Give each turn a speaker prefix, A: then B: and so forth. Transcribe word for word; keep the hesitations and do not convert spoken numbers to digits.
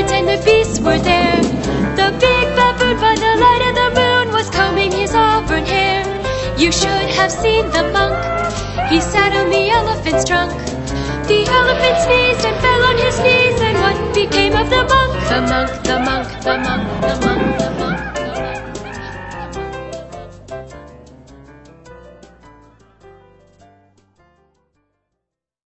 A: elephant and the beasts were there. The big baboon by the light of the moon was combing his auburn hair. You should have seen the monk, he sat on the elephant's trunk. The elephant sneezed and fell on his knees, and what became of the monk? The monk, the monk, the monk, the monk, the monk.